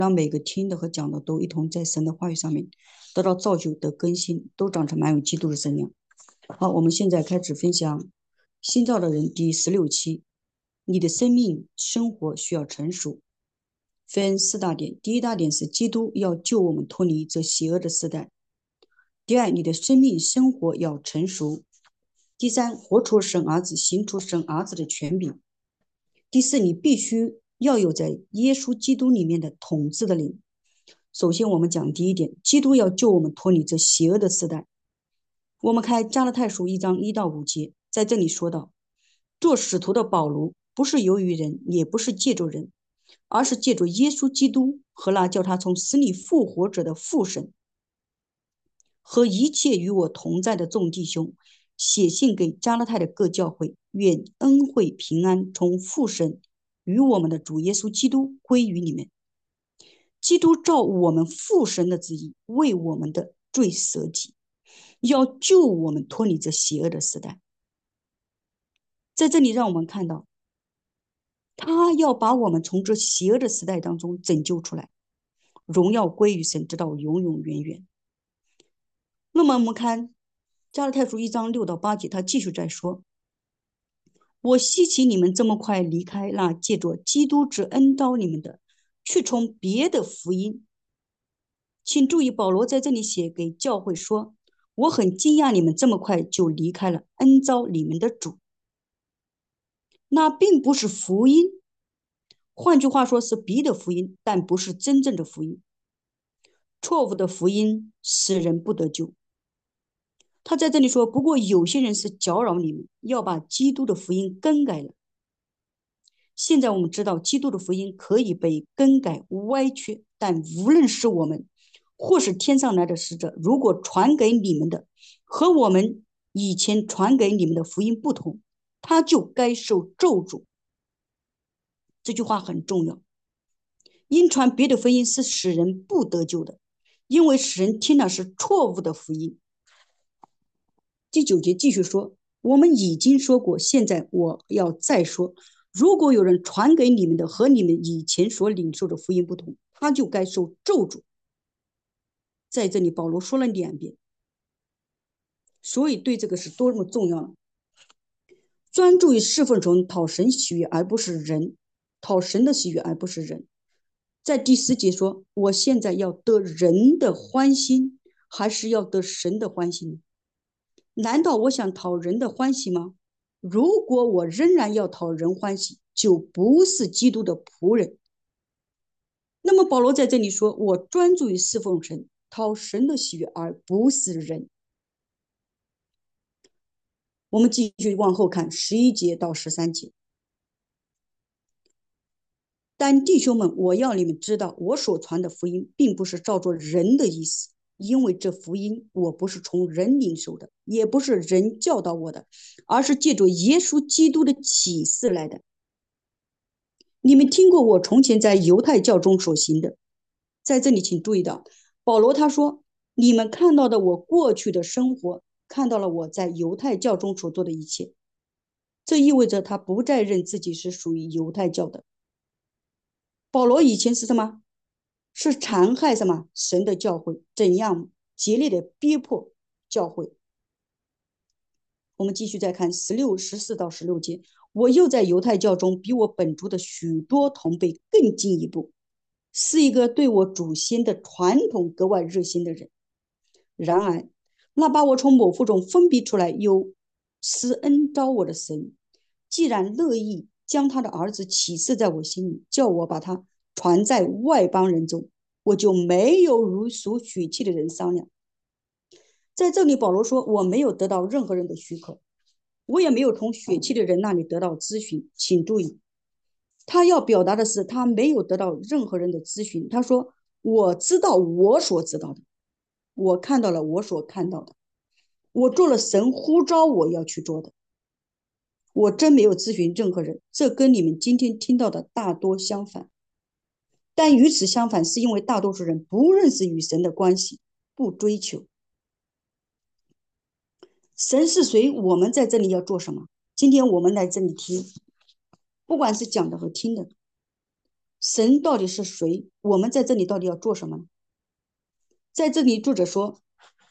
让每个听的和讲的都一同在神的话语上面得到造就、得更新，都长成满有基督的身量。好，我们现在开始分享新造的人第16期。你的生命生活需要成熟，分四大点。第一大点是基督要救我们脱离这邪恶的时代。第二，你的生命生活要成熟。第三，活出神儿子，行出神儿子的权柄。第四，你必须要有在耶稣基督里面的统治的灵。首先，我们讲第一点，基督要救我们脱离这邪恶的时代。我们看加拉太书1章1到5节，在这里说到，做使徒的保罗不是由于人，也不是借助人，而是借助耶稣基督和那叫他从死里复活者的父神，和一切与我同在的众弟兄，写信给加拉太的各教会，愿恩惠平安从父神与我们的主耶稣基督归于你们。基督照我们父神的旨意，为我们的罪舍己，要救我们脱离这邪恶的时代。在这里让我们看到，他要把我们从这邪恶的时代当中拯救出来，荣耀归于神，直到永永远远。那么我们看加拉太书1章6到8节，他继续在说，我希奇你们这么快离开那借着基督之恩召你们的，去从别的福音。请注意，保罗在这里写给教会说，我很惊讶你们这么快就离开了恩召你们的主。那并不是福音，换句话说是别的福音，但不是真正的福音。错误的福音使人不得救。他在这里说，不过有些人是搅扰你们，要把基督的福音更改了。现在我们知道基督的福音可以被更改歪曲，但无论是我们或是天上来的使者，如果传给你们的和我们以前传给你们的福音不同，他就该受咒诅。这句话很重要，因传别的福音是使人不得救的，因为使人听的是错误的福音。第9节继续说，我们已经说过，现在我要再说，如果有人传给你们的和你们以前所领受的福音不同，他就该受咒诅。在这里保罗说了2遍，所以对这个是多么重要。专注于侍奉神，讨神喜悦，而不是人，讨神的喜悦，而不是人。在第10节说，我现在要得人的欢心，还是要得神的欢心呢？难道我想讨人的欢喜吗？如果我仍然要讨人欢喜，就不是基督的仆人。那么保罗在这里说，我专注于侍奉神，讨神的喜悦，而不是人。我们继续往后看11节到13节。但弟兄们，我要你们知道，我所传的福音并不是照着人的意思，因为这福音我不是从人领受的，也不是人教导我的，而是借着耶稣基督的启示来的。你们听过我从前在犹太教中所行的，在这里请注意到，保罗他说，你们看到的我过去的生活，看到了我在犹太教中所做的一切，这意味着他不再认自己是属于犹太教的。保罗以前是什么？是残害什么神的教会，怎样竭力的逼迫教会。我们继续再看14到16节，我又在犹太教中比我本族的许多同辈更进一步，是一个对我祖先的传统格外热心的人。然而那把我从母腹中分别出来又施恩召我的神，既然乐意将他的儿子启示在我心里，叫我把他传在外邦人中，我就没有如属血气的人商量。在这里保罗说，我没有得到任何人的许可，我也没有从血气的人那里得到咨询。请注意，他要表达的是他没有得到任何人的咨询。他说，我知道我所知道的，我看到了我所看到的，我做了神呼召我要去做的，我真没有咨询任何人。这跟你们今天听到的大多相反。但与此相反，是因为大多数人不认识与神的关系，不追求。神是谁？我们在这里要做什么？今天我们来这里听，不管是讲的和听的， 神到底是谁？我们在这里到底要做什么呢？在这里，作者说，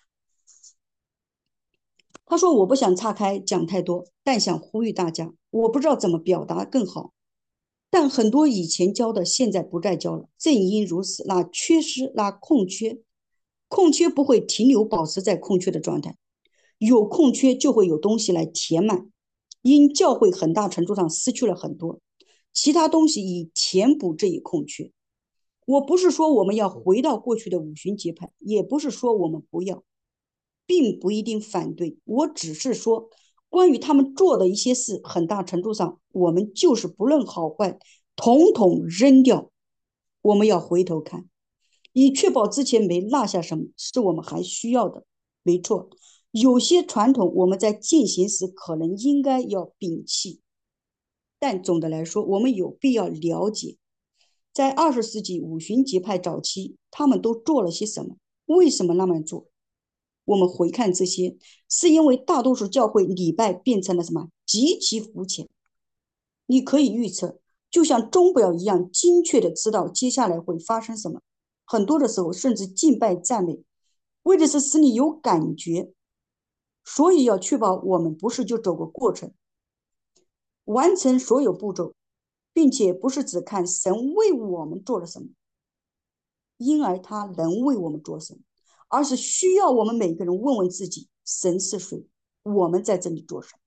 他说我不想岔开讲太多，但想呼吁大家，我不知道怎么表达更好。但很多以前教的，现在不再教了。正因如此，那缺失，那空缺，空缺不会停留，保持在空缺的状态。有空缺就会有东西来填满。因教会很大程度上失去了很多，其他东西以填补这一空缺。我不是说我们要回到过去的五旬节派，也不是说我们不要，并不一定反对。我只是说，关于他们做的一些事，很大程度上我们就是不论好坏，统统扔掉。我们要回头看，以确保之前没落下什么是我们还需要的。没错，有些传统我们在进行时可能应该要摒弃，但总的来说，我们有必要了解，在20世纪五旬节派早期，他们都做了些什么？为什么那么做？我们回看这些，是因为大多数教会礼拜变成了什么？极其肤浅。你可以预测，就像钟表一样精确的知道接下来会发生什么。很多的时候，甚至敬拜赞美，为的是使你有感觉。所以要确保我们不是就走个过程，完成所有步骤，并且不是只看神为我们做了什么，因而他能为我们做什么，而是需要我们每个人问问自己：神是谁？我们在这里做什么？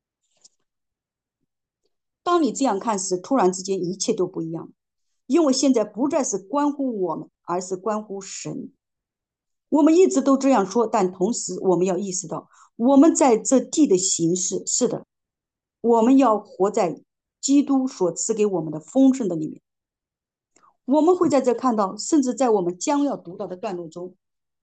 当你这样看时，突然之间一切都不一样，因为现在不再是关乎我们，而是关乎神。我们一直都这样说，但同时我们要意识到，我们在这地的形式是的，我们要活在基督所赐给我们的丰盛的里面。我们会在这看到，甚至在我们将要读到的段落中，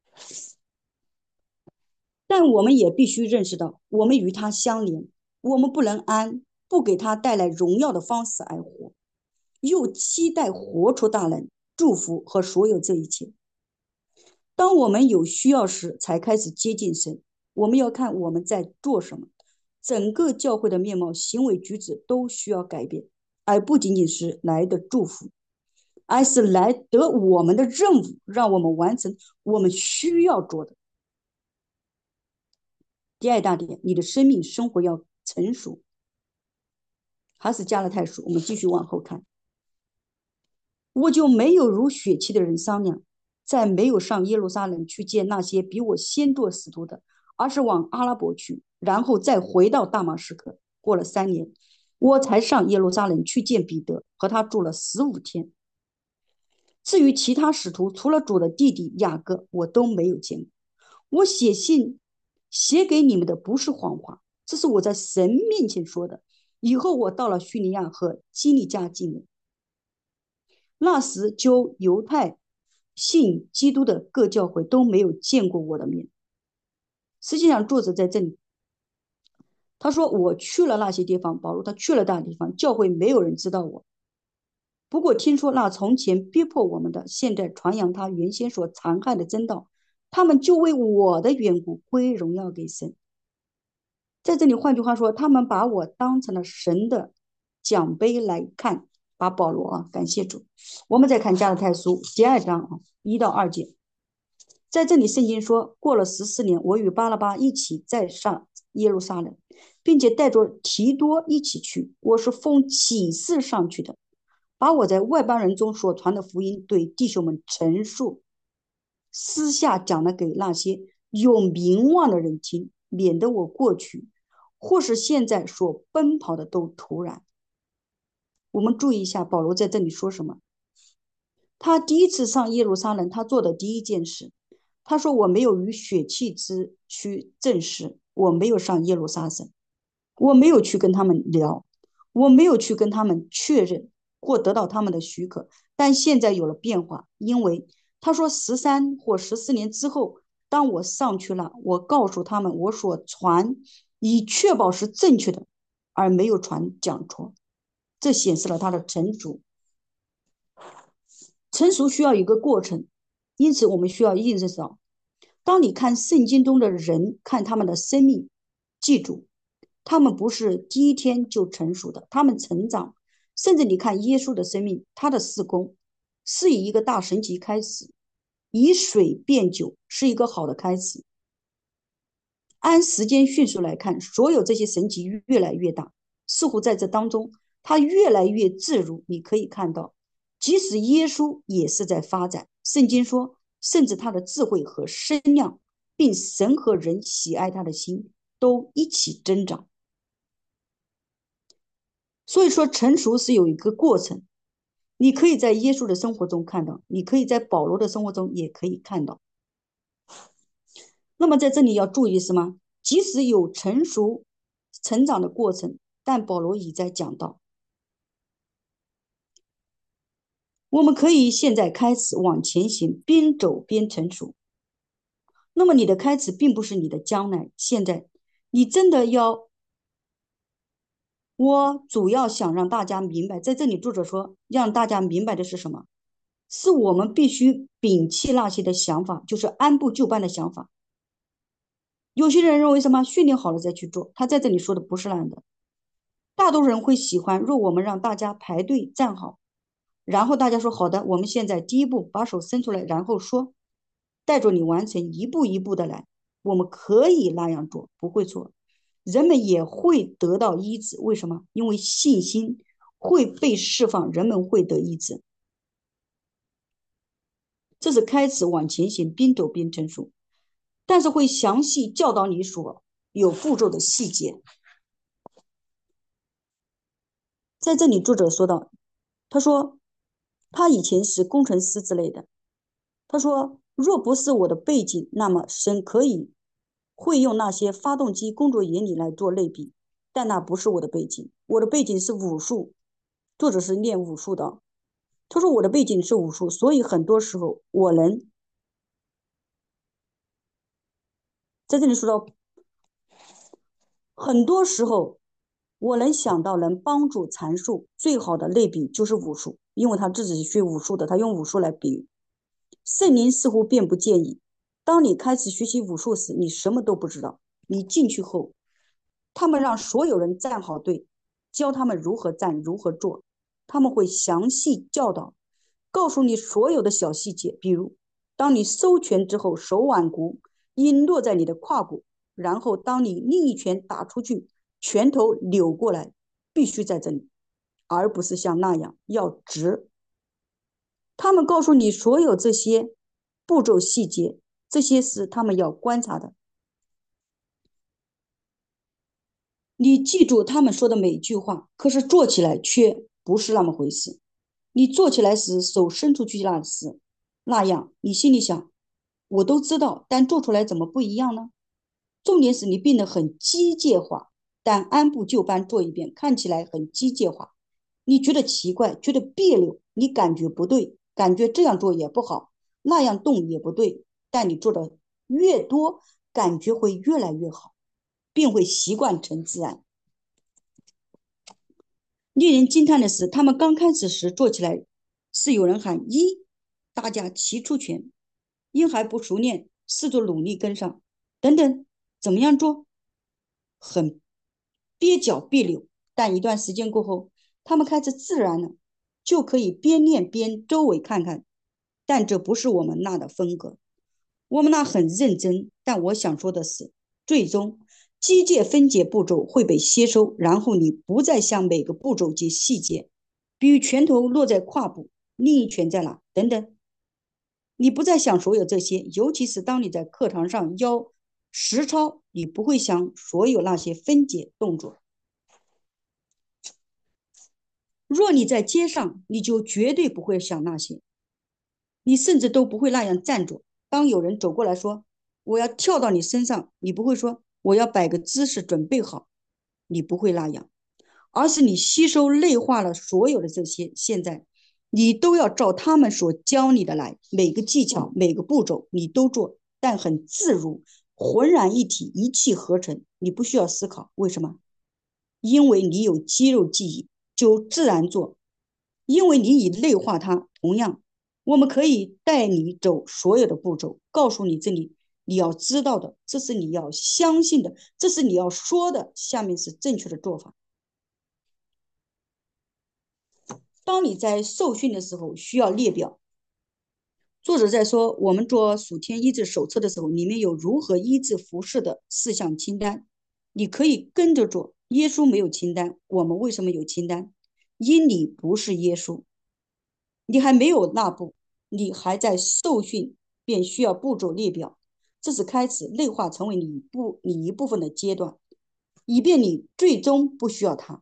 但我们也必须认识到，我们与他相连，我们不能按不给他带来荣耀的方式而活，又期待活出大能、祝福和所有这一切。当我们有需要时，才开始接近神。我们要看我们在做什么，整个教会的面貌、行为举止都需要改变，而不仅仅是来的祝福，而是来得我们的任务，让我们完成我们需要做的。第二大点，你的生命生活要成熟，还是加勒泰书？我们继续往后看。我就没有如血气的人商量，在没有上耶路撒冷去见那些比我先做使徒的，而是往阿拉伯去，然后再回到大马士革。过了3年，我才上耶路撒冷去见彼得，和他住了15天。至于其他使徒，除了主的弟弟雅各，我都没有见过。我写信写给你们的不是谎话，这是我在神面前说的。以后我到了叙利亚和基利加境内，那时就犹太信基督的各教会都没有见过我的面。实际上，作者在这里他说我去了那些地方，保罗他去了那地方，教会没有人知道我。不过听说那从前逼迫我们的，现在传扬他原先所残害的真道，他们就为我的缘故归荣耀给神。在这里，换句话说，他们把我当成了神的奖杯来看。把保罗啊，感谢主。我们再看加拉太书第2章1到2节，在这里圣经说，过了14年，我与巴拉巴一起再上耶路撒冷，并且带着提多一起去。我是奉启示上去的，把我在外邦人中所传的福音对弟兄们陈述，私下讲了给那些有名望的人听，免得我过去或是现在所奔跑的都突然。我们注意一下，保罗在这里说什么？他第一次上耶路撒冷，他做的第一件事，他说：“我没有与血气之躯证实，我没有上耶路撒冷，我没有去跟他们聊，我没有去跟他们确认或得到他们的许可。但现在有了变化，因为他说13或14年之后，当我上去了，我告诉他们我所传，以确保是正确的，而没有传讲错。这显示了他的成熟。成熟需要一个过程，因此我们需要认识到，当你看圣经中的人，看他们的生命，记住，他们不是第一天就成熟的，他们成长甚至你看耶稣的生命，他的事工是以一个大神级开始，以水变酒是一个好的开始。按时间迅速来看，所有这些神迹越来越大，似乎在这当中，他越来越自如。你可以看到，即使耶稣也是在发展。圣经说，甚至他的智慧和身量，并神和人喜爱他的心都一起增长。所以说，成熟是有一个过程。你可以在耶稣的生活中看到，你可以在保罗的生活中也可以看到。那么在这里要注意什么？即使有成熟成长的过程，但保罗已在讲到，我们可以现在开始往前行，边走边成熟。那么你的开始并不是你的将来，现在你真的要，我主要想让大家明白，在这里作者说，让大家明白的是什么？是我们必须摒弃那些的想法，就是按部就班的想法。有些人认为什么训练好了再去做，他在这里说的不是那样的。大多数人会喜欢，若我们让大家排队站好，然后大家说好的，我们现在第一步把手伸出来，然后说，带着你完成一步一步的来，我们可以那样做，不会错。人们也会得到医治，为什么？因为信心会被释放，人们会得医治。这是开始往前行，边走边成熟，但是会详细教导你所有步骤的细节。在这里，作者说到，他说他以前是工程师之类的。他说，若不是我的背景，那么神会用那些发动机工作原理来做类比，但那不是我的背景。我的背景是武术，作者是练武术的。他说我的背景是武术，所以很多时候我能在这里说到，很多时候我能想到能帮助阐述最好的类比就是武术，因为他自己是学武术的，他用武术来比喻。圣灵似乎并不建议，当你开始学习武术时，你什么都不知道。你进去后，他们让所有人站好队，教他们如何站、如何做。他们会详细教导，告诉你所有的小细节，比如，当你收拳之后，手腕骨应落在你的胯骨，然后当你另一拳打出去，拳头扭过来，必须在这里，而不是像那样要直。他们告诉你所有这些步骤细节，这些是他们要观察的。你记住他们说的每一句话，可是做起来却不是那么回事。你做起来时手伸出去那样，你心里想，我都知道，但做出来怎么不一样呢？重点是你变得很机械化，但按部就班做一遍，看起来很机械化。你觉得奇怪，觉得别扭，你感觉不对，感觉这样做也不好，那样动也不对，但你做的越多，感觉会越来越好，并会习惯成自然。令人惊叹的是，他们刚开始时做起来是有人喊一，大家齐出拳，因还不熟练，试着努力跟上，等等，怎么样做？很蹩脚别扭，但一段时间过后，他们开始自然了，就可以边练边周围看看。但这不是我们那的风格，我们那很认真。但我想说的是，最终机械分解步骤会被吸收，然后你不再向每个步骤及细节，比如拳头落在胯部，另一拳在哪等等，你不再想所有这些，尤其是当你在课堂上要实操，你不会想所有那些分解动作。若你在街上，你就绝对不会想那些，你甚至都不会那样站着。当有人走过来说我要跳到你身上，你不会说我要摆个姿势准备好，你不会那样，而是你吸收内化了所有的这些，现在你都要照他们所教你的来，每个技巧每个步骤你都做，但很自如，浑然一体，一气呵成，你不需要思考为什么，因为你有肌肉记忆，就自然做，因为你已内化它。同样，我们可以带你走所有的步骤，告诉你这里你要知道的，这是你要相信的，这是你要说的，下面是正确的做法。 当你在受训的时候，需要列表。作者在说，我们做属天医治手册的时候，里面有如何医治服饰的4项清单，你可以跟着做。耶稣没有清单，我们为什么有清单？因你不是耶稣，你还没有那步，你还在受训，便需要步骤列表。这是开始内化成为你一部分的阶段，以便你最终不需要它。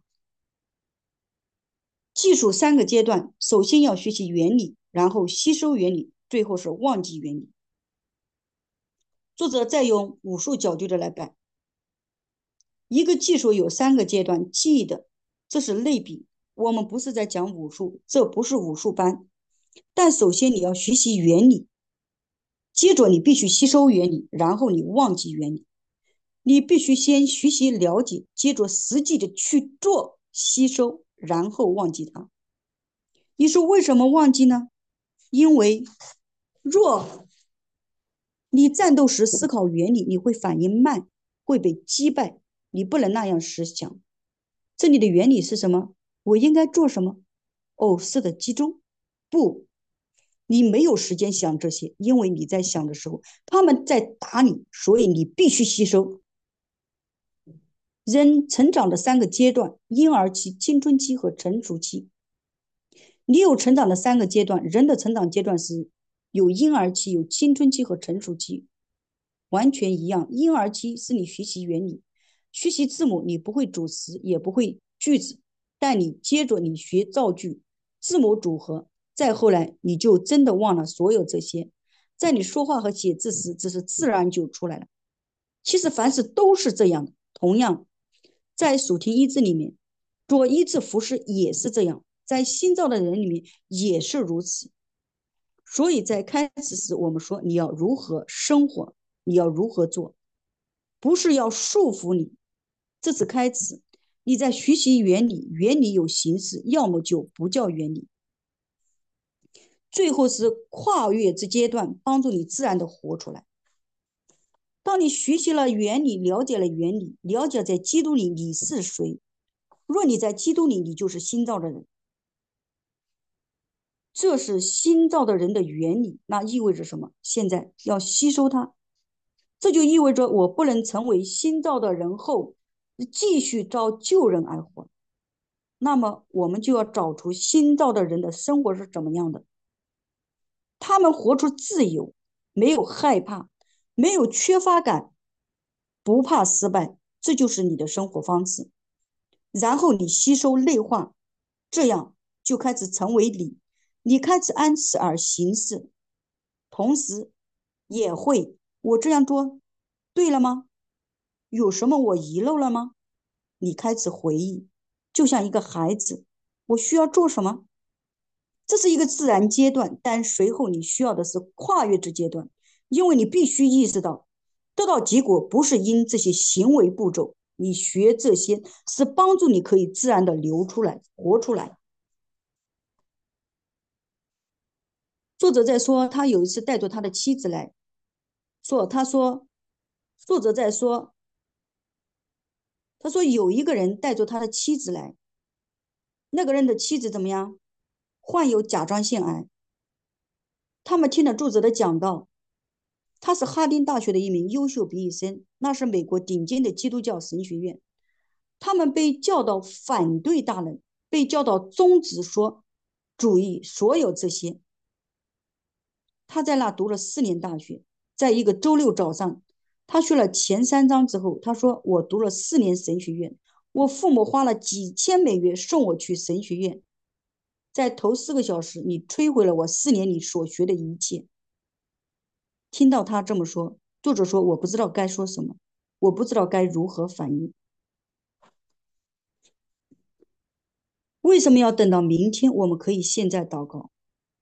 技术3个阶段，首先要学习原理，然后吸收原理，最后是忘记原理。作者再用武术角度的来摆，一个技术有3个阶段，记的这是类比。我们不是在讲武术，这不是武术班，但首先你要学习原理，接着你必须吸收原理，然后你忘记原理。你必须先学习了解，接着实际的去做，吸收，然后忘记它。你说为什么忘记呢？因为若你战斗时思考原理，你会反应慢，会被击败。你不能那样思想。这里的原理是什么？我应该做什么？哦，是的，集中。不，你没有时间想这些，因为你在想的时候，他们在打你，所以你必须吸收。人成长的3个阶段：婴儿期、青春期和成熟期。你有成长的3个阶段，人的成长阶段是有婴儿期、有青春期和成熟期。完全一样。婴儿期是你学习原理，学习字母，你不会组词，也不会句子，但你接着你学造句、字母组合，再后来你就真的忘了所有这些，在你说话和写字时，只是自然就出来了。其实凡事都是这样的。同样，在属天医治里面，做医治服饰也是这样，在新造的人里面也是如此。所以在开始时，我们说你要如何生活，你要如何做，不是要束缚你。这是开始，你在学习原理，原理有形式，要么就不叫原理。最后是跨越之阶段，帮助你自然的活出来。当你学习了原理，了解了原理，了解在基督里你是谁。若你在基督里，你就是新造的人。这是新造的人的原理，那意味着什么？现在要吸收它，这就意味着我不能成为新造的人后继续照旧人而活。那么我们就要找出新造的人的生活是怎么样的。他们活出自由，没有害怕，没有缺乏感，不怕失败，这就是你的生活方式。然后你吸收内化，这样就开始成为你，你开始按此而行事，同时也会，我这样做对了吗？有什么我遗漏了吗？你开始回忆，就像一个孩子，我需要做什么？这是一个自然阶段，但随后你需要的是跨越之阶段，因为你必须意识到，得到结果不是因这些行为步骤，你学这些是帮助你可以自然的流出来、活出来。作者在说，他有一次带着他的妻子来说，作者在说，他说有一个人带着他的妻子来，那个人的妻子怎么样？患有甲状腺癌。他们听了作者的讲道，他是哈丁大学的一名优秀毕业生，那是美国顶尖的基督教神学院。他们被教导反对大人，被教导终止说主义，所有这些。他在那读了4年大学，在一个周六早上，他学了前3章之后，他说：“我读了4年神学院，我父母花了几千美元送我去神学院，在头4个小时，你摧毁了我4年里所学的一切。”听到他这么说，作者说：“我不知道该说什么，我不知道该如何反应。为什么要等到明天？我们可以现在祷告。”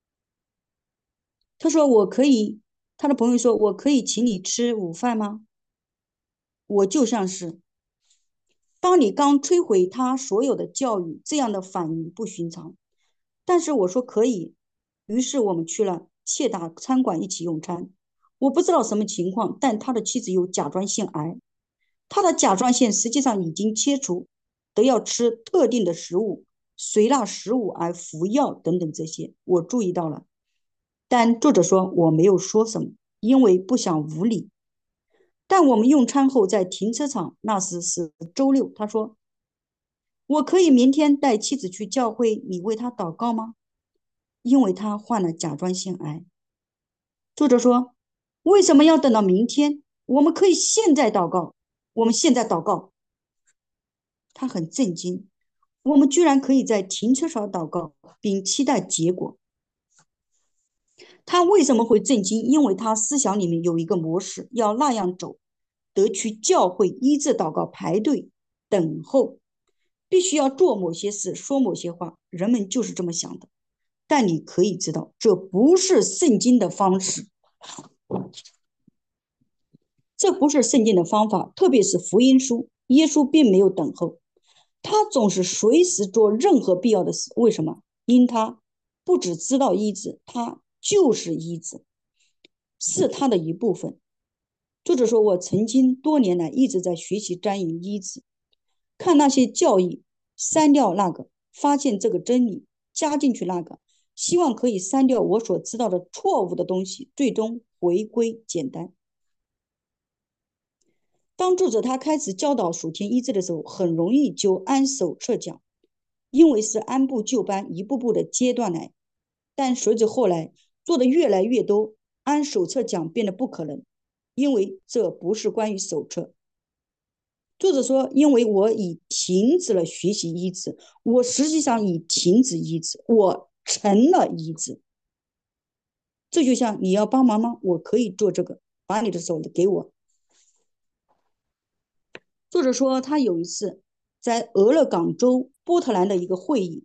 他说：“我可以。”他的朋友说：“我可以请你吃午饭吗？”我就像是，当你刚摧毁他所有的教育，这样的反应不寻常。但是我说可以，于是我们去了切达餐馆一起用餐。我不知道什么情况，但他的妻子有甲状腺癌，他的甲状腺实际上已经切除，得要吃特定的食物， 随那食物而服药等等这些，我注意到了。但作者说我没有说什么，因为不想无礼。但我们用餐后在停车场，那时是周六，他说我可以明天带妻子去教会，你为她祷告吗？因为她患了甲状腺癌。作者说为什么要等到明天？我们可以现在祷告，我们现在祷告。他很震惊，我们居然可以在停车场祷告，并期待结果。他为什么会震惊？因为他思想里面有一个模式，要那样走，得去教会医治祷告，排队等候，必须要做某些事，说某些话，人们就是这么想的。但你可以知道，这不是圣经的方式，这不是圣经的方法，特别是福音书，耶稣并没有等候，他总是随时做任何必要的事。为什么？因他不只知道医治，他就是医治，是他的一部分。作者说，我曾经多年来一直在学习专营医治，看那些教义，删掉那个，发现这个真理，加进去那个，希望可以删掉我所知道的错误的东西，最终回归简单。当作者他开始教导属天医治的时候，很容易就按手册讲，因为是按部就班一步步的阶段来。但随着后来做的越来越多，按手册讲变得不可能，因为这不是关于手册。作者说，因为我已停止了学习医治，我实际上已停止医治，我成了医治。这就像你要帮忙吗？我可以做这个，把你的手给我。作者说，他有一次在俄勒冈州波特兰的一个会议，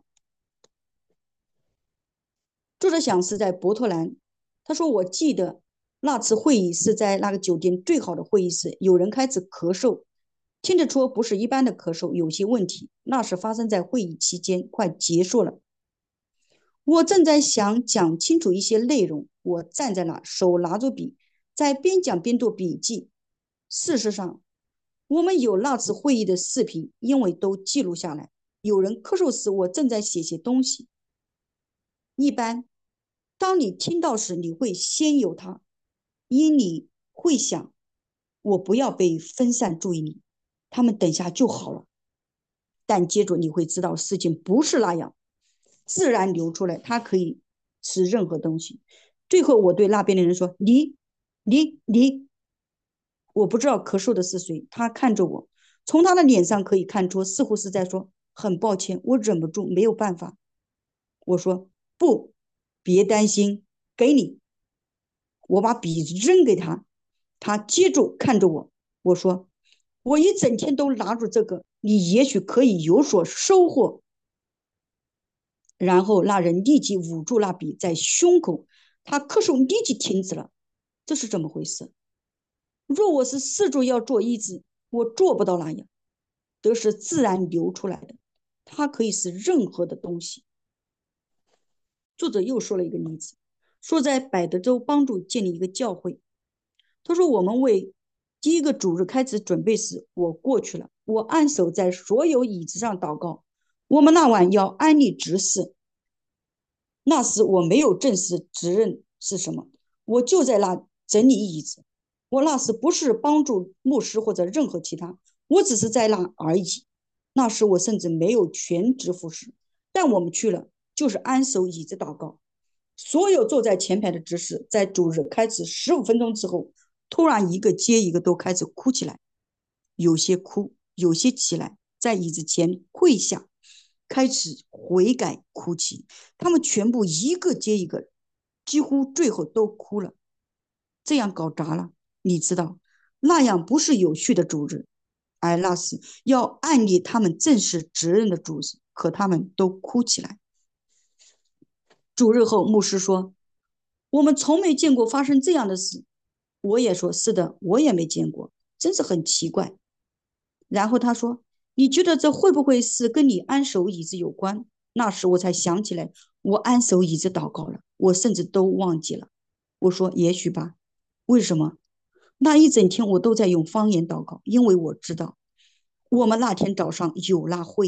作者想是在波特兰。他说，我记得那次会议是在那个酒店最好的会议室，有人开始咳嗽，听得出不是一般的咳嗽，有些问题。那是发生在会议期间，快结束了。我正在想讲清楚一些内容，我站在那，手拿着笔，在边讲边做笔记。事实上，我们有那次会议的视频，因为都记录下来。有人咳嗽时，我正在写些东西。一般，当你听到时，你会先有它，因你会想，我不要被分散注意力，他们等下就好了。但接着你会知道事情不是那样，自然流出来，它可以吃任何东西。最后我对那边的人说：你，我不知道咳嗽的是谁。他看着我，从他的脸上可以看出，似乎是在说很抱歉，我忍不住，没有办法。我说不，别担心，给你。我把笔扔给他，他接住看着我。我说我一整天都拿着这个，你也许可以有所收获。然后那人立即捂住那笔在胸口，他咳嗽立即停止了。这是怎么回事？若我是试着要做医治，我做不到那样，都是自然流出来的，它可以是任何的东西。作者又说了一个例子，说在百德州帮助建立一个教会。他说我们为第一个主日开始准备时，我过去了，我按手在所有椅子上祷告。我们那晚要安利执事，那时我没有正式责任是什么，我就在那整理椅子。我那时不是帮助牧师或者任何其他，我只是在那而已。那时我甚至没有全职服侍，但我们去了，就是安守椅子祷告。所有坐在前排的执事，在主日开始15分钟之后，突然一个接一个都开始哭起来，有些哭，有些起来，在椅子前跪下，开始悔改哭泣。他们全部一个接一个，几乎最后都哭了。这样搞砸了，你知道，那样不是有序的主日，而那是要按立他们正式责任的主日。可他们都哭起来。主日后，牧师说：“我们从没见过发生这样的事。”我也说：“是的，我也没见过，真是很奇怪。”然后他说：“你觉得这会不会是跟你安守椅子有关？”那时我才想起来，我安守椅子祷告了，我甚至都忘记了。我说：“也许吧。”为什么？那一整天我都在用方言祷告，因为我知道我们那天早上有那会议，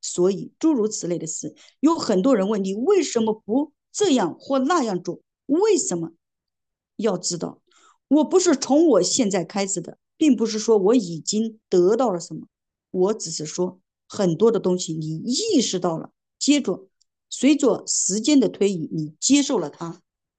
所以诸如此类的事，有很多人问你为什么不这样或那样做？为什么？要知道，我不是从我现在开始的，并不是说我已经得到了什么，我只是说很多的东西你意识到了，接着随着时间的推移，你接受了它。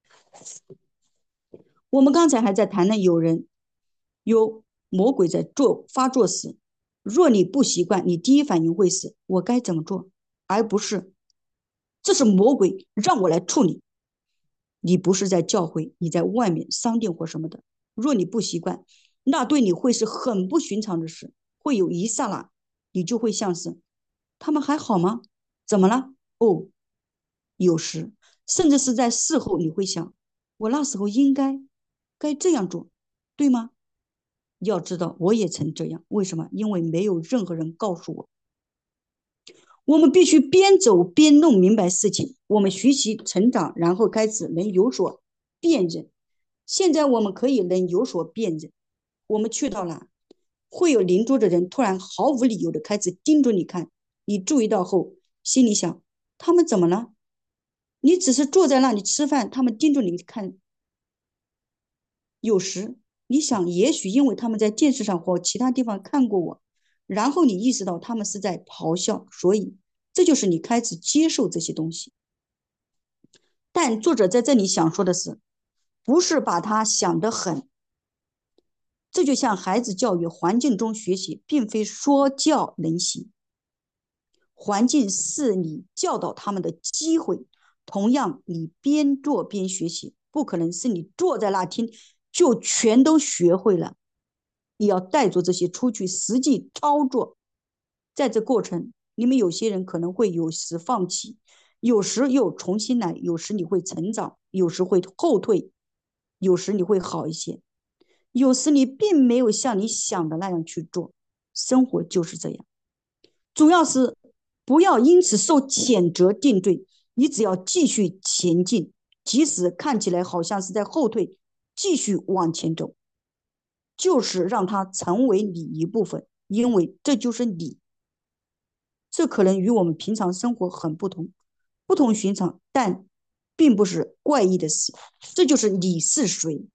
我们刚才还在谈论有魔鬼在发作时，若你不习惯，你第一反应会是我该怎么做，而不是这是魔鬼让我来处理。你不是在教会，你在外面商店或什么的。若你不习惯，那对你会是很不寻常的事，会有一刹那，你就会像是他们还好吗？怎么了？哦，有时甚至是在事后，你会想，我那时候该这样做，对吗？要知道，我也曾这样。为什么？因为没有任何人告诉我。我们必须边走边弄明白事情，我们学习成长，然后开始能有所辨认。现在我们可以能有所辨认。我们去到哪，会有邻桌的人突然毫无理由的开始盯着你看，你注意到后，心里想，他们怎么了？你只是坐在那里吃饭，他们盯着你看。有时你想，也许因为他们在电视上或其他地方看过我，然后你意识到他们是在咆哮，所以这就是你开始接受这些东西。但作者在这里想说的是，不是把他想得很。这就像孩子教育环境中学习，并非说教能行，环境是你教导他们的机会。同样，你边做边学习，不可能是你坐在那听就全都学会了。你要带着这些出去实际操作。在这过程，你们有些人可能会有时放弃，有时又重新来，有时你会成长，有时会后退，有时你会好一些，有时你并没有像你想的那样去做。生活就是这样，主要是不要因此受谴责定罪，你只要继续前进，即使看起来好像是在后退，继续往前走，就是让它成为你一部分，因为这就是你。这可能与我们平常生活很不同，不同寻常，但并不是怪异的事。这就是你是谁。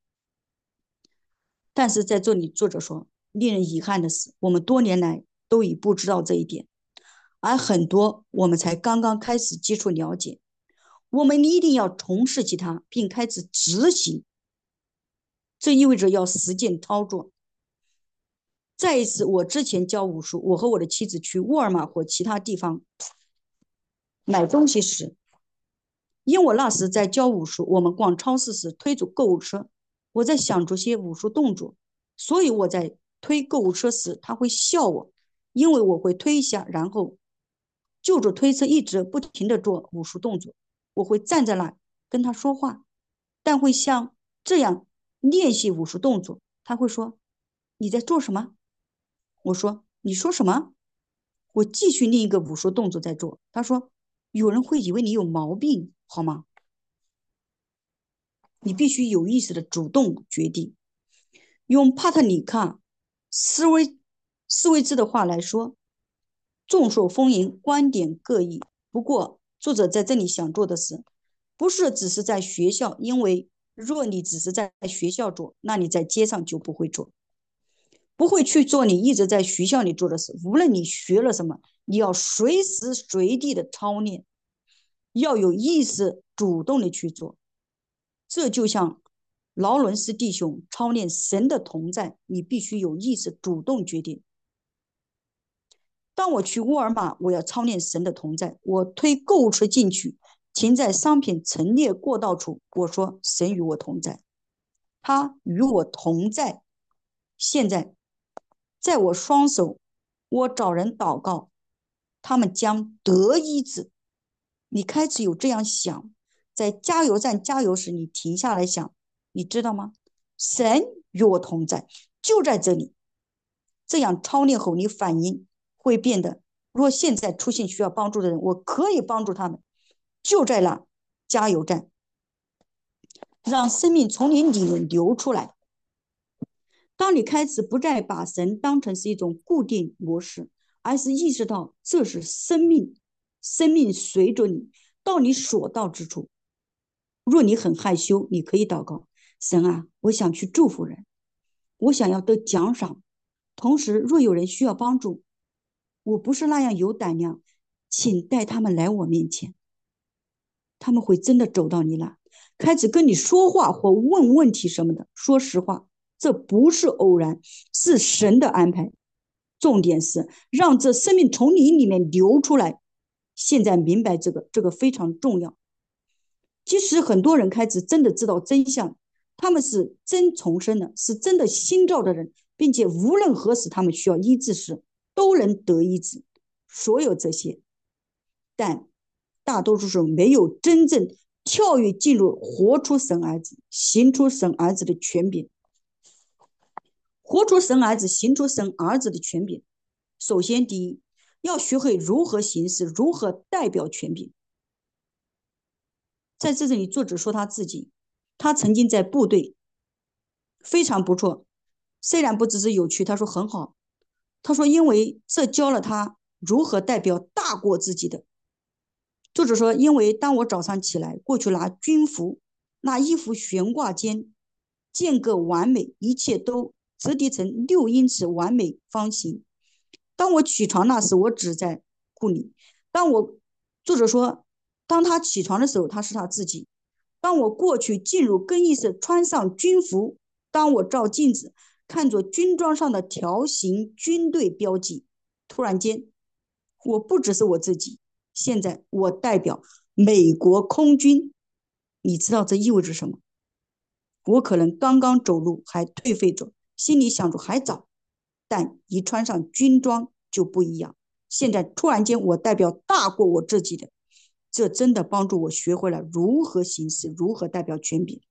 但是在这里，作者说，令人遗憾的是，我们多年来都已不知道这一点，而很多我们才刚刚开始接触了解。我们一定要重视其他，并开始执行。这意味着要实践操作。再一次，我之前教武术，我和我的妻子去沃尔玛或其他地方买东西时，因我那时在教武术，我们逛超市时推着购物车，我在想这些武术动作，所以我在推购物车时，他会笑我，因为我会推一下，然后就着推车一直不停地做武术动作。我会站在那跟他说话，但会像这样练习武术动作。他会说：“你在做什么？”我说：“你说什么？”我继续另一个武术动作在做。他说：“有人会以为你有毛病，好吗？”你必须有意识的主动决定。用帕特里克斯维兹的话来说，众说纷纭，观点各异。不过，作者在这里想做的是，不是只是在学校，因为若你只是在学校做，那你在街上就不会做，不会去做你一直在学校里做的事。无论你学了什么，你要随时随地的操练，要有意识主动的去做。这就像劳伦斯弟兄操练神的同在，你必须有意识主动决定。当我去沃尔玛，我要操练神的同在。我推购物车进去，停在商品陈列过道处。我说：“神与我同在，他与我同在。”现在，在我双手，我找人祷告，他们将得医治。你开始有这样想，在加油站加油时，你停下来想，你知道吗？神与我同在，就在这里。这样操练后，你反应会变得，如果现在出现需要帮助的人，我可以帮助他们，就在那加油站，让生命从你里面流出来。当你开始不再把神当成是一种固定模式， 而是意识到这是生命，生命随着你到你所到之处。若你很害羞，你可以祷告：神啊，我想去祝福人，我想要得奖赏。同时，若有人需要帮助，我不是那样有胆量，请带他们来我面前。他们会真的走到你那，开始跟你说话或问问题什么的。说实话，这不是偶然，是神的安排。重点是让这生命从你里面流出来。现在明白这个非常重要。即使很多人开始真的知道真相，他们是真重生的，是真的新造的人，并且无论何时他们需要医治时，都能得医治。所有这些，但大多数是没有真正跳跃进入活出神儿子、行出神儿子的权柄。活出神儿子、行出神儿子的权柄。首先，第一，要学会如何行事，如何代表权柄。在这里，作者说他自己，他曾经在部队非常不错，虽然不只是有趣，他说很好。他说，因为这教了他如何代表大过自己的。作者说，因为当我早上起来过去拿军服，那衣服悬挂间隔完美，一切都折叠成6英尺完美方形。当我起床那时，我只在库里。作者说，当他起床的时候，他是他自己。当我过去进入更衣室，穿上军服，当我照镜子，看着军装上的条形军队标记，突然间，我不只是我自己，现在我代表美国空军。你知道这意味着什么？我可能刚刚走路还颓废着，心里想着还早，但一穿上军装就不一样。现在突然间，我代表大过我自己的，这真的帮助我学会了如何行事，如何代表权柄。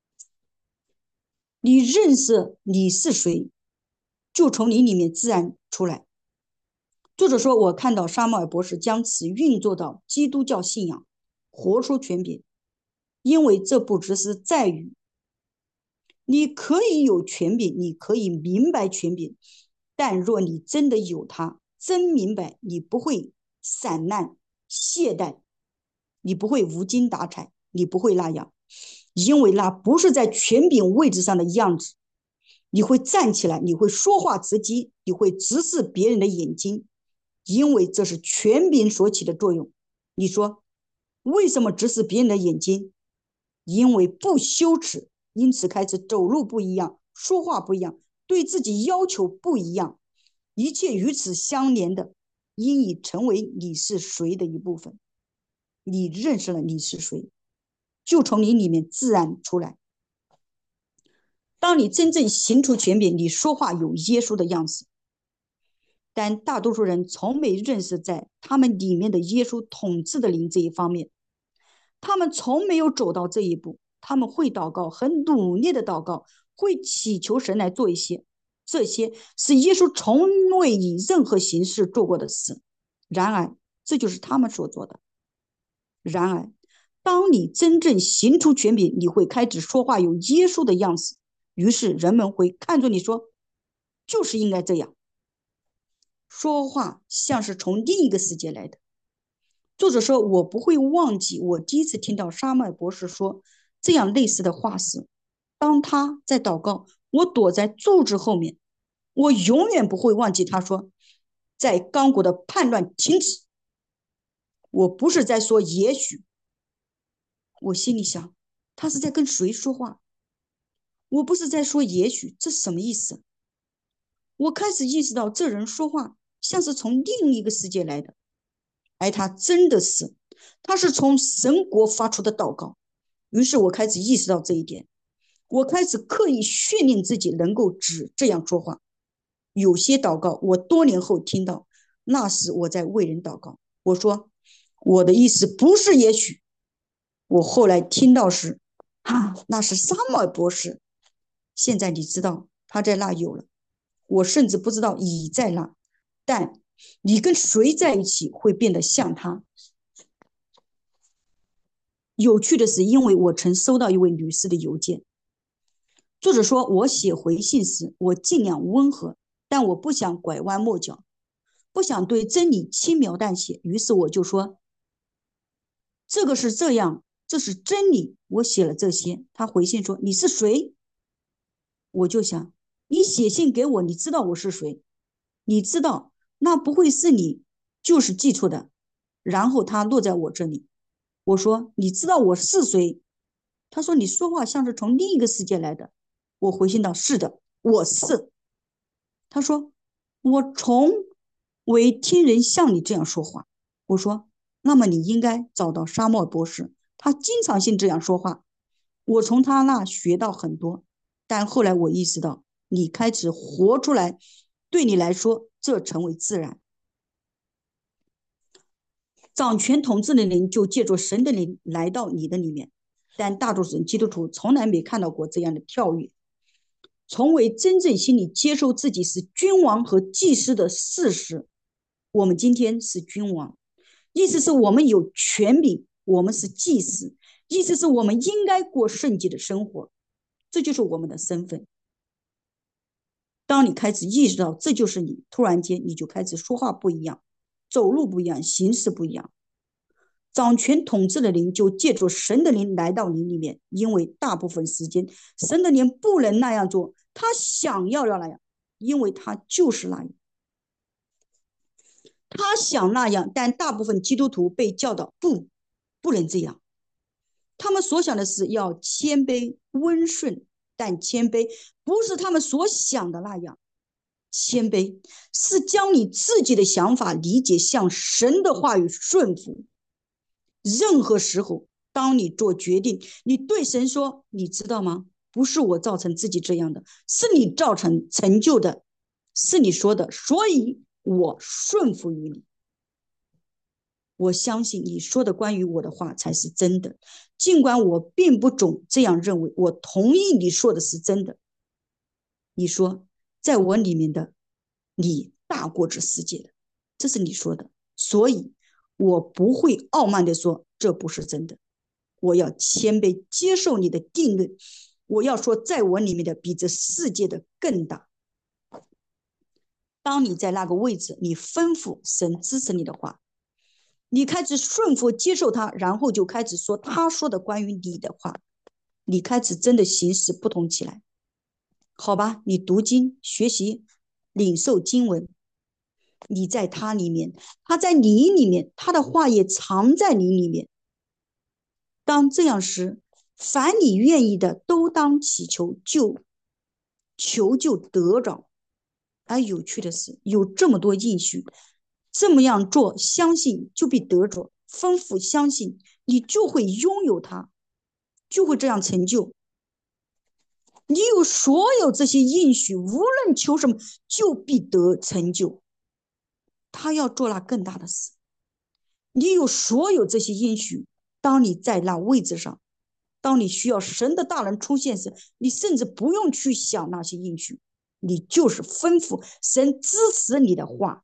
你认识你是谁，就从你里面自然出来。作者说，我看到沙漠尔博士将此运作到基督教信仰，活出权柄，因为这不只是在于你可以有权柄，你可以明白权柄，但若你真的有它，真明白，你不会散乱懈怠，你不会无精打采，你不会那样，因为那不是在权柄位置上的样子。你会站起来，你会说话直击，你会直视别人的眼睛，因为这是权柄所起的作用。你说为什么直视别人的眼睛？因为不羞耻，因此开始走路不一样，说话不一样，对自己要求不一样，一切与此相连的，因已成为你是谁的一部分。你认识了你是谁，就从你里面自然出来。当你真正行出权柄，你说话有耶稣的样子。但大多数人从没认识在他们里面的耶稣统治的灵这一方面，他们从没有走到这一步。他们会祷告，很努力的祷告，会祈求神来做一些，这些是耶稣从未以任何形式做过的事。然而，这就是他们所做的。然而，当你真正行出权柄，你会开始说话有耶稣的样子，于是人们会看着你说，就是应该这样。说话像是从另一个世界来的。作者说，我不会忘记我第一次听到沙麦博士说这样类似的话时，当他在祷告，我躲在柱子后面，我永远不会忘记他说，在刚果的叛乱停止。我不是在说也许，我心里想，他是在跟谁说话？我不是在说也许，这是什么意思？我开始意识到这人说话像是从另一个世界来的，而他真的是，他是从神国发出的祷告。于是我开始意识到这一点，我开始刻意训练自己能够只这样说话。有些祷告我多年后听到，那时我在为人祷告，我说我的意思不是也许。我后来听到时，那是沙漠尔博士。现在你知道他在那有了，我甚至不知道乙在哪，但你跟谁在一起会变得像他。有趣的是，因为我曾收到一位女士的邮件，作者说我写回信时，我尽量温和，但我不想拐弯抹角， 不想对真理轻描淡写，于是我就说这个是这样，这是真理，我写了这些。他回信说你是谁？我就想你写信给我，你知道我是谁？你知道那不会是你就是记错的。然后他落在我这里，我说你知道我是谁？他说你说话像是从另一个世界来的。我回信道是的，我是。他说我从未听人像你这样说话。我说那么你应该找到沙漠博士，他经常性这样说话。我从他那学到很多，但后来我意识到你开始活出来，对你来说这成为自然。掌权统治的人就借助神的灵来到你的里面，但大多数人基督徒从来没看到过这样的跳跃，从未真正心里接受自己是君王和祭司的事实。我们今天是君王，意思是我们有权柄，我们是祭司，意思是我们应该过圣洁的生活，这就是我们的身份。当你开始意识到这就是你，突然间你就开始说话不一样，走路不一样，行事不一样。掌权统治的灵就借助神的灵来到你里面，因为大部分时间神的灵不能那样做，他想要那样，因为他就是那样。他想那样，但大部分基督徒被教导不能这样。他们所想的是要谦卑温顺，但谦卑不是他们所想的那样。谦卑是将你自己的想法理解向神的话语顺服。任何时候，当你做决定，你对神说：“你知道吗？不是我造成自己这样的，是你造成成就的，是你说的，所以我顺服于你。我相信你说的关于我的话才是真的，尽管我并不总这样认为，我同意你说的是真的。你说，在我里面的你大过这世界的，这是你说的，所以我不会傲慢的说这不是真的。我要谦卑接受你的定论，我要说在我里面的比这世界的更大。当你在那个位置，你吩咐神支持你的话，你开始顺服接受他，然后就开始说他说的关于你的话，你开始真的行事不同起来。好吧，你读经学习领受经文，你在他里面，他在你里面，他的话也藏在你里面。当这样时，凡你愿意的都当祈求，就得着。而有趣的是，有这么多应许，这么样做，相信就必得着。吩咐相信，你就会拥有它，就会这样成就。你有所有这些应许，无论求什么，就必得成就。他要做那更大的事。你有所有这些应许，当你在那位置上，当你需要神的大能出现时，你甚至不用去想那些应许，你就是吩咐神支持你的话，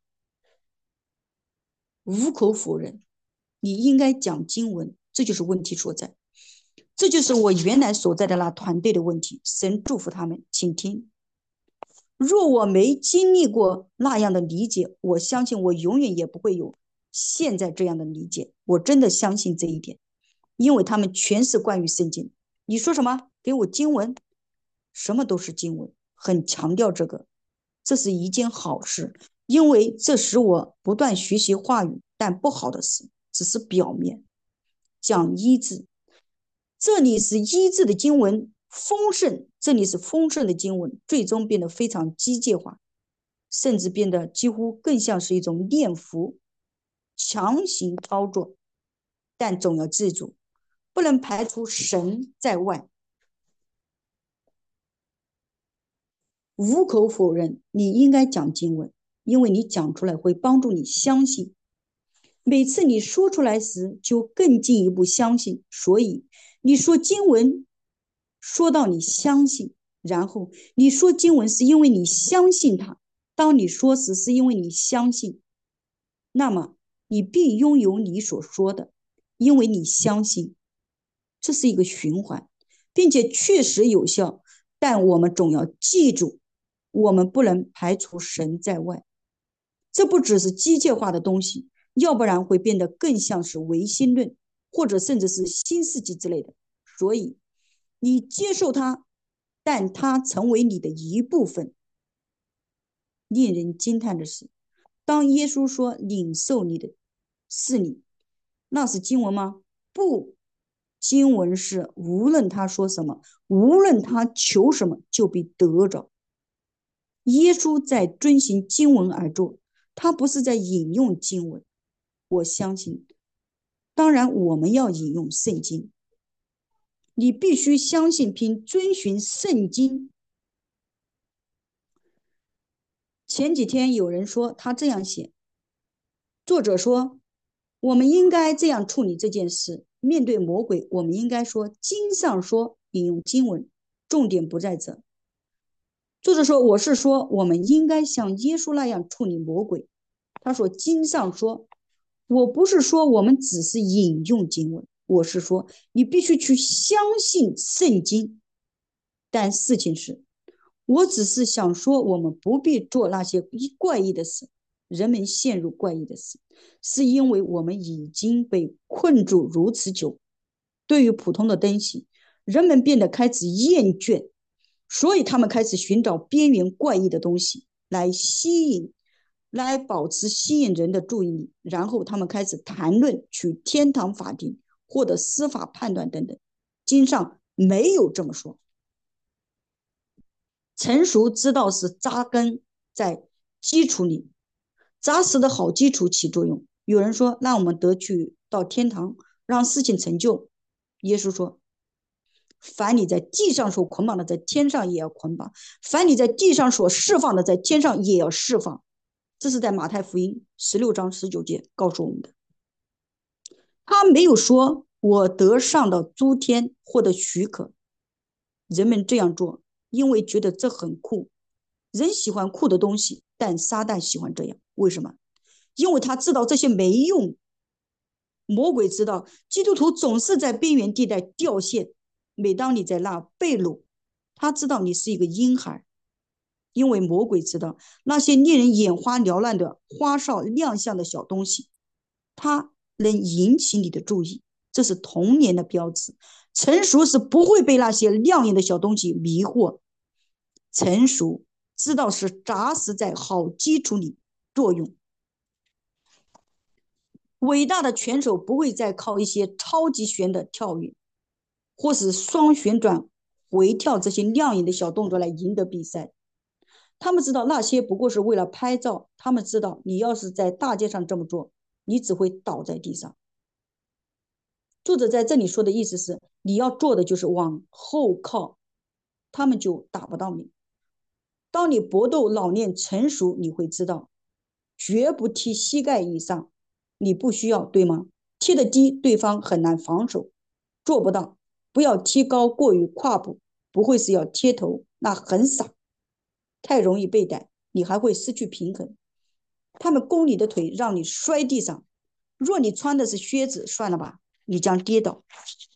无口否认。你应该讲经文，这就是问题所在。这就是我原来所在的那团队的问题。神祝福他们，请听。若我没经历过那样的理解，我相信我永远也不会有现在这样的理解。我真的相信这一点，因为他们全是关于圣经。你说什么？给我经文，什么都是经文，很强调这个，这是一件好事，因为这使我不断学习话语。但不好的是，只是表面讲医治，这里是医治的经文丰盛，这里是丰盛的经文，最终变得非常机械化，甚至变得几乎更像是一种念符，强行操作。但总要记住，不能排除神在外。无可否认，你应该讲经文，因为你讲出来会帮助你相信。每次你说出来时，就更进一步相信。所以你说经文，说到你相信，然后你说经文是因为你相信它。当你说时，是因为你相信，那么你必拥有你所说的，因为你相信。这是一个循环，并且确实有效。但我们总要记住，我们不能排除神在外。 这不只是机械化的东西，要不然会变得更像是唯心论，或者甚至是新世纪之类的。所以你接受它，但它成为你的一部分。令人惊叹的是，当耶稣说领受你的是你，那是经文吗？不，经文是无论他说什么，无论他求什么，就必得着。耶稣在遵循经文而做，他不是在引用经文。我相信，当然我们要引用圣经，你必须相信并遵循圣经。前几天有人说他这样写，作者说我们应该这样处理这件事。面对魔鬼，我们应该说经上说，引用经文，重点不在这。作者说我是说我们应该像耶稣那样处理魔鬼。他说经上说，我不是说我们只是引用经文，我是说你必须去相信圣经。但事情是，我只是想说我们不必做那些怪异的事。人们陷入怪异的事，是因为我们已经被困住如此久。对于普通的东西，人们变得开始厌倦，所以他们开始寻找边缘怪异的东西来保持吸引人的注意力，然后他们开始谈论去天堂法庭或者司法判断等等。经上没有这么说。成熟之道是扎根在基础里，扎实的好基础起作用。有人说，那我们得去到天堂，让事情成就。耶稣说，凡你在地上所捆绑的，在天上也要捆绑；凡你在地上所释放的，在天上也要释放。这是在马太福音16章19节告诉我们的。他没有说我得上到诸天获得许可。人们这样做，因为觉得这很酷。人喜欢酷的东西，但撒旦喜欢这样。为什么？因为他知道这些没用。魔鬼知道基督徒总是在边缘地带掉线。每当你在那被掳，他知道你是一个婴孩。因为魔鬼知道那些令人眼花缭乱的花哨亮相的小东西，它能引起你的注意，这是童年的标志。成熟是不会被那些亮眼的小东西迷惑。成熟知道是扎实在好基础里作用。伟大的拳手不会再靠一些超级旋的跳跃，或是双旋转、回跳这些亮眼的小动作来赢得比赛。他们知道那些不过是为了拍照。他们知道你要是在大街上这么做，你只会倒在地上。作者在这里说的意思是，你要做的就是往后靠，他们就打不到你。当你搏斗老练成熟，你会知道，绝不踢膝盖以上。你不需要，对吗？踢得低，对方很难防守，做不到。不要踢高过于胯部，不会是要贴头，那很傻，太容易被逮，你还会失去平衡。他们攻你的腿，让你摔地上。若你穿的是靴子，算了吧，你将跌倒。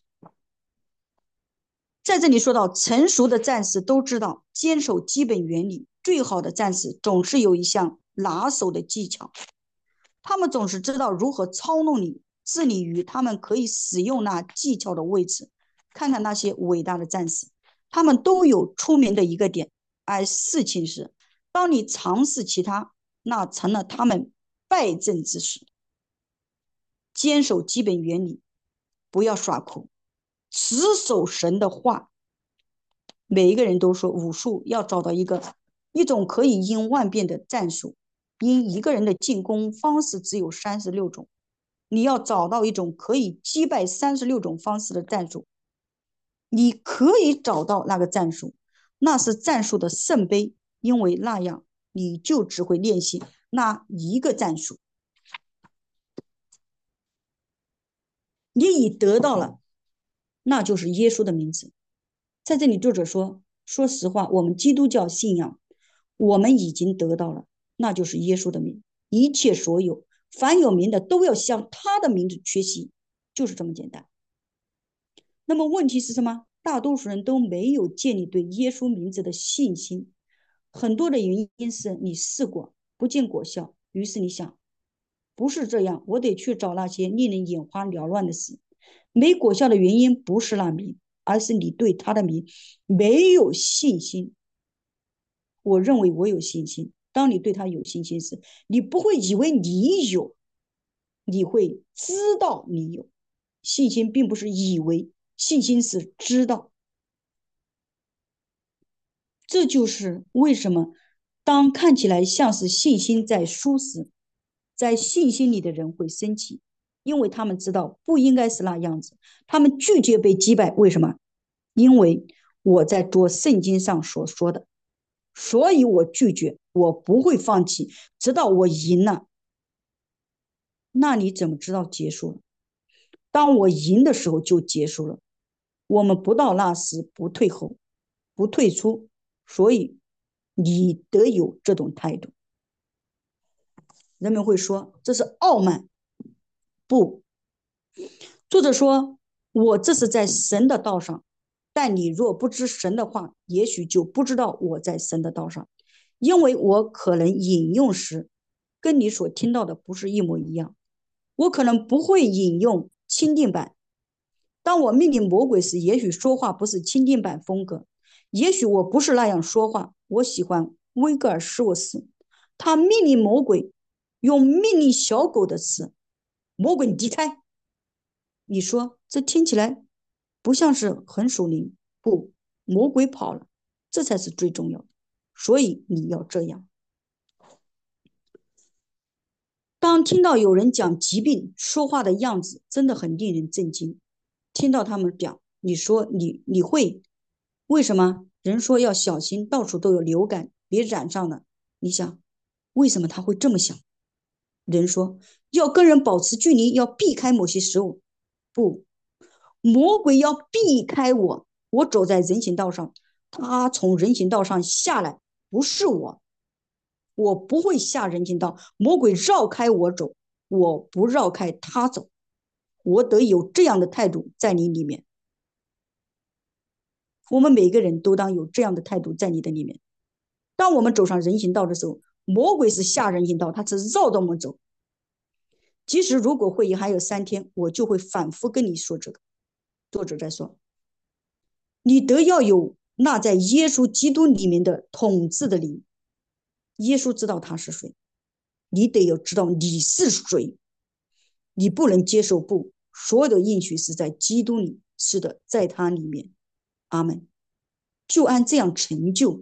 在这里说到，成熟的战士都知道坚守基本原理。最好的战士总是有一项拿手的技巧，他们总是知道如何操弄你，致力于他们可以使用那技巧的位置。看看那些伟大的战士，他们都有出名的一个点，而事情是，当你尝试其他，那成了他们败阵之时。坚守基本原理，不要耍酷，死守神的话。每一个人都说武术要找到一种可以应万变的战术，因一个人的进攻方式只有36种，你要找到一种可以击败36种方式的战术。你可以找到那个战术，那是战术的圣杯，因为那样你就只会练习那一个战术。你已得到了，那就是耶稣的名字。在这里，作者说，说实话，我们基督教信仰，我们已经得到了，那就是耶稣的名。一切所有，凡有名的，都要向他的名字屈膝，就是这么简单。那么问题是什么？大多数人都没有建立对耶稣名字的信心。很多的原因是你试过，不见果效， 于是你想，不是这样，我得去找那些令人眼花缭乱的事。没果效的原因不是那名，而是你对他的名没有信心。我认为我有信心。当你对他有信心时，你不会以为你有，你会知道你有。信心并不是以为，信心是知道。这就是为什么当看起来像是信心在输时，在信心里的人会生气，因为他们知道不应该是那样子，他们拒绝被击败。为什么？因为我在做圣经上所说的，所以我拒绝，我不会放弃，直到我赢了。那你怎么知道结束了？当我赢的时候就结束了。我们不到那时不退后，不退出，所以你得有这种态度。人们会说这是傲慢，不，作者说我这是在神的道上，但你若不知神的话，也许就不知道我在神的道上，因为我可能引用时跟你所听到的不是一模一样，我可能不会引用钦定版。当我命令魔鬼时，也许说话不是钦定版风格，也许我不是那样说话。我喜欢威格尔施沃斯，他命令魔鬼用命令小狗的词：魔鬼你离开。你说这听起来不像是很属灵，不，魔鬼跑了，这才是最重要的。所以你要这样。当听到有人讲疾病，说话的样子真的很令人震惊。听到他们讲，你说你会为什么？人说要小心，到处都有流感，别染上了。你想，为什么他会这么想？人说要跟人保持距离，要避开某些食物。不，魔鬼要避开我，我走在人行道上，他从人行道上下来，不是我，我不会下人行道，魔鬼绕开我走，我不绕开他走，我得有这样的态度在你里面。我们每个人都当有这样的态度在你的里面。当我们走上人行道的时候，魔鬼是下人行道，他是绕着我们走。即使如果会议还有3天，我就会反复跟你说这个。作者在说，你得要有那在耶稣基督里面的统治的灵。耶稣知道他是谁，你得要知道你是谁。你不能接受不，所有的应许是在基督里，是的，在他里面。阿门。就按这样成就，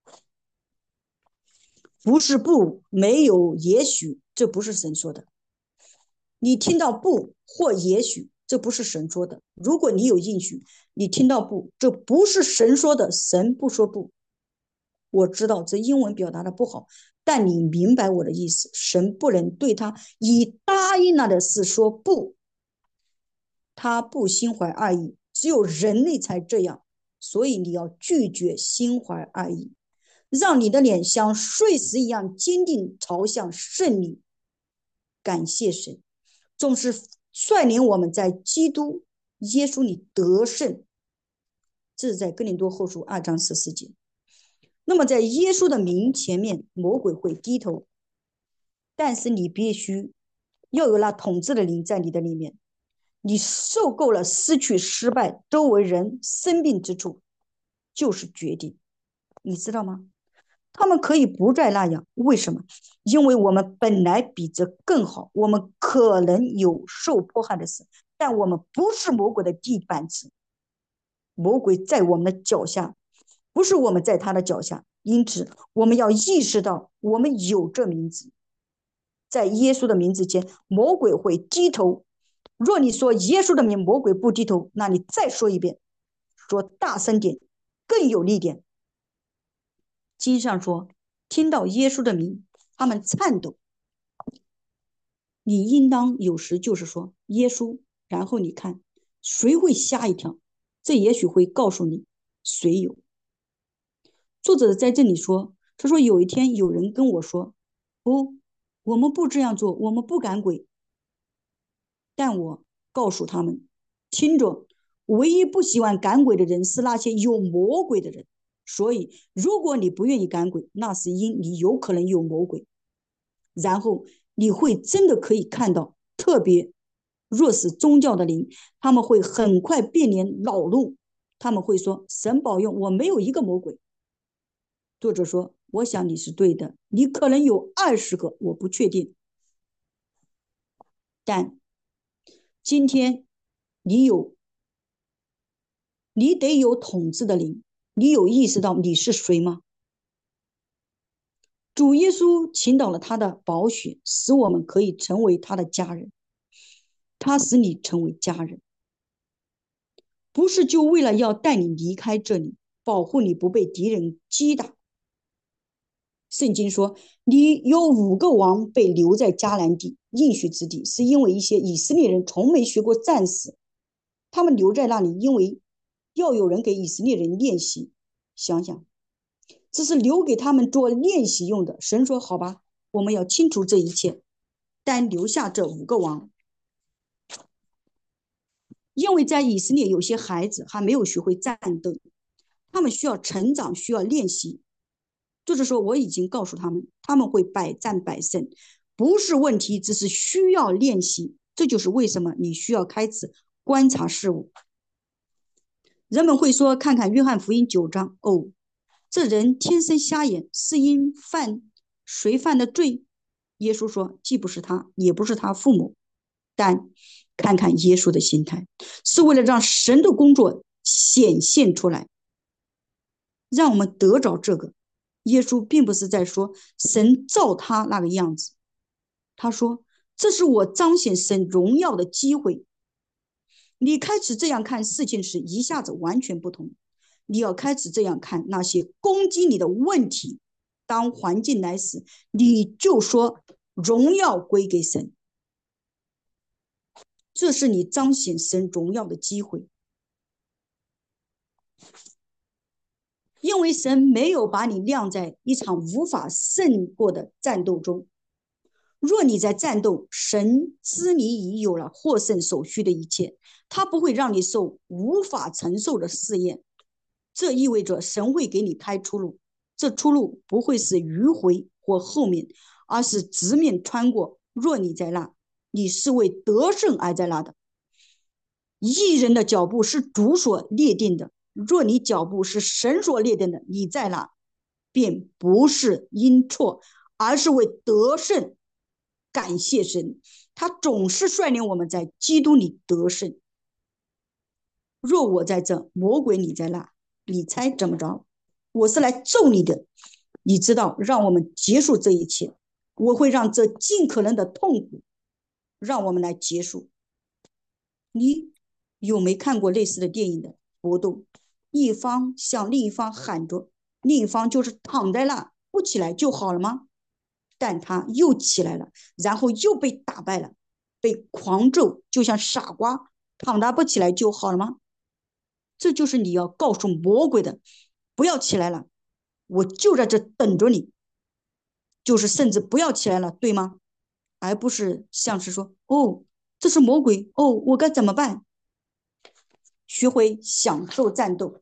不是不，没有也许，这不是神说的。你听到不或也许，这不是神说的。如果你有应许，你听到不，这不是神说的，神不说不。我知道这英文表达的不好，但你明白我的意思。神不能对他已答应了的事说不，他不心怀二意，只有人类才这样。所以你要拒绝心怀二意，让你的脸像碎石一样坚定朝向胜利。感谢神，总是率领我们在基督耶稣里得胜。这是在哥林多后书2章14节。那么在耶稣的名前面，魔鬼会低头，但是你必须要有那统治的灵在你的里面。你受够了失去、失败、周围人生病之处，就是决定，你知道吗？他们可以不再那样，为什么？因为我们本来比这更好，我们可能有受迫害的事，但我们不是魔鬼的地板子，魔鬼在我们的脚下，不是我们在他的脚下。因此，我们要意识到，我们有这名字，在耶稣的名字前，魔鬼会低头。若你说耶稣的名，魔鬼不低头，那你再说一遍，说大声点，更有力点。经上说，听到耶稣的名，他们颤抖。你应当有时就是说耶稣，然后你看谁会吓一跳，这也许会告诉你谁有。作者在这里说，他说有一天有人跟我说，不，我们不这样做，我们不赶鬼。但我告诉他们，听着，唯一不喜欢赶鬼的人是那些有魔鬼的人。所以，如果你不愿意赶鬼，那是因你有可能有魔鬼。 然后你会真的可以看到，特别若是宗教的灵，他们会很快变脸恼怒，他们会说神保佑，我没有一个魔鬼。作者说，我想你是对的，你可能有20个，我不确定，但今天你有，你得有统治的灵，你有意识到你是谁吗？主耶稣倾倒了他的宝血，使我们可以成为他的家人，他使你成为家人，不是就为了要带你离开这里，保护你不被敌人击打。圣经说，你有5个王被留在迦南地应许之地，是因为一些以色列人从没学过战士，他们留在那里，因为要有人给以色列人练习。想想，这是留给他们做练习用的。神说：“好吧，我们要清除这一切，但留下这5个王，因为在以色列有些孩子还没有学会战斗，他们需要成长，需要练习。就是说，我已经告诉他们，他们会百战百胜，不是问题，只是需要练习。这就是为什么你需要开始观察事物。人们会说，看看约翰福音9章，哦，这人天生瞎眼，是因谁犯的罪？耶稣说，既不是他，也不是他父母，但看看耶稣的心态，是为了让神的工作显现出来，让我们得着这个。耶稣并不是在说神造他那个样子，他说这是我彰显神荣耀的机会。你开始这样看事情时，一下子完全不同。你要开始这样看那些攻击你的问题，当环境来时，你就说荣耀归给神，这是你彰显神荣耀的机会。因为神没有把你晾在一场无法胜过的战斗中。若你在战斗，神知你已有了获胜所需的一切，他不会让你受无法承受的试验。这意味着神会给你开出路，这出路不会是迂回或后面，而是直面穿过。若你在那，你是为得胜而在那的。义人的脚步是主所列定的，若你脚步是神所列定的，你在那便不是因错，而是为得胜。感谢神，他总是率领我们在基督里得胜。若我在这，魔鬼你在那，你猜怎么着？我是来咒你的。你知道，让我们结束这一切，我会让这尽可能的痛苦让我们来结束。你有没看过类似的电影的搏斗？一方向另一方喊着，另一方就是躺在那不起来就好了吗？但他又起来了，然后又被打败了，被狂咒，就像傻瓜，躺他不起来就好了吗？这就是你要告诉魔鬼的，不要起来了，我就在这等着你，就是甚至不要起来了，对吗？而不是像是说，哦，这是魔鬼，哦，我该怎么办？学会享受战斗。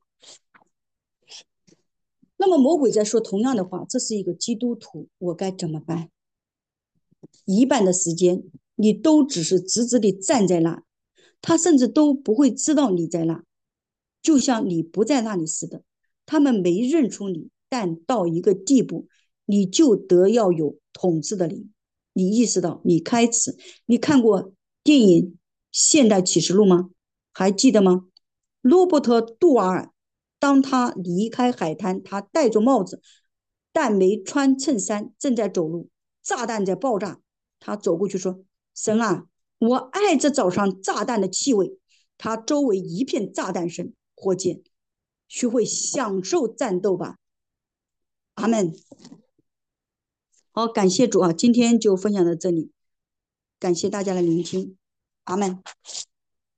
那么魔鬼在说同样的话，这是一个基督徒，我该怎么办？一半的时间你都只是直直地站在那，他甚至都不会知道你在那，就像你不在那里似的。他们没认出你，但到一个地步，你就得要有统治的灵。你意识到你开始，你看过电影《现代启示录》吗？还记得吗？罗伯特·杜瓦尔，当他离开海滩，他戴着帽子，但没穿衬衫，正在走路，炸弹在爆炸。他走过去说：神啊，我爱这早上炸弹的气味。他周围一片炸弹声。火箭，学会享受战斗吧。阿门。好，感谢主啊，今天就分享到这里，感谢大家的聆听。阿门。